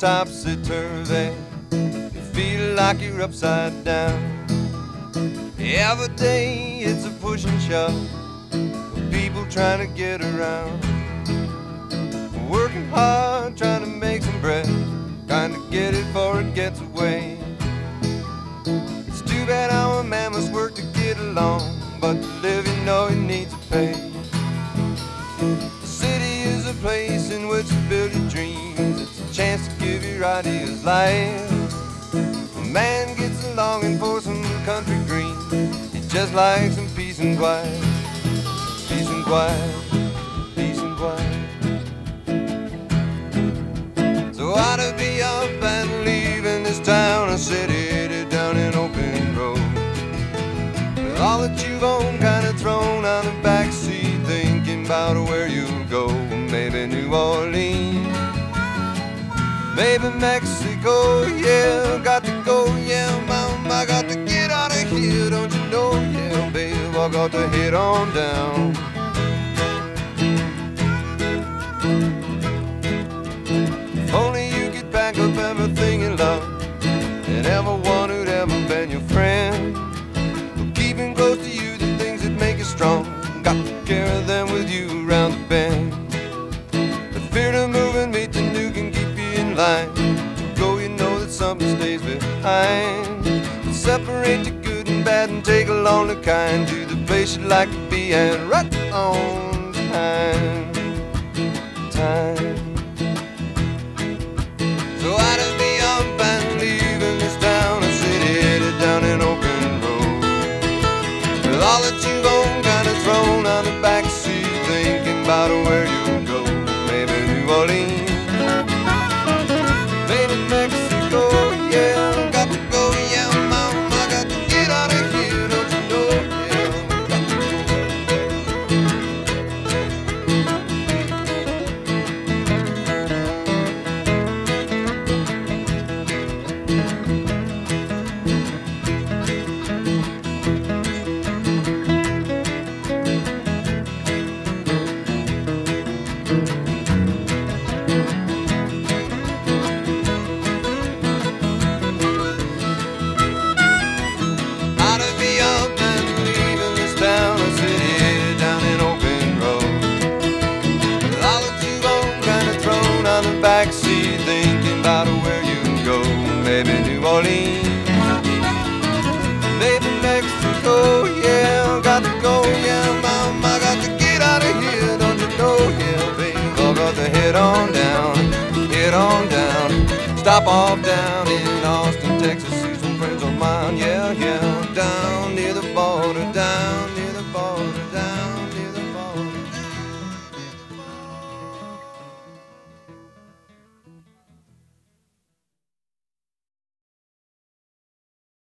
topsy-turvy. You feel like you're upside down. Every day it's a push and shove, people trying to get around. Working hard, trying to make some bread, trying to get it before it gets away. It's too bad our man must work to get along, but to live you know he needs to pay. The city is a place in which to build your dreams. It's a chance to give your ideas life. A man gets a longing for some country green. He just likes some peace and quiet. Peace and quiet. Peace and quiet. So I ought to be up and leaving this town or city, headed down an open road. With all that you've owned kind of thrown on the back seat, thinking about where you'll go. Maybe New Orleans, maybe Mexico, yeah, got to go, yeah, mom, I got to get out of here, don't you know, yeah, babe, I got to head on down. If only you could pack up everything you love, and everyone who'd ever been your friend, but keeping close to you the things that make you strong, got to carry them with you around the bend. The fear of moving meet the new can keep you in line. Go, you know that something stays behind. Separate the good and bad and take along the kind to the place you'd like to be, and right on time. Time. So I to be up and leaving this town or city, headed down an open road. With all that you've owned kind of thrown on the back seat, thinking about where you'll go. Maybe New Orleans, maybe Mexico, yeah, got to go, yeah, mom, I got to get out of here, don't you know, yeah, got to backseat, thinking about where you can go. Maybe New Orleans, maybe Mexico, yeah, got to go, yeah, mom, I got to get out of here, don't you know, yeah, babe, I got to head on down, stop off down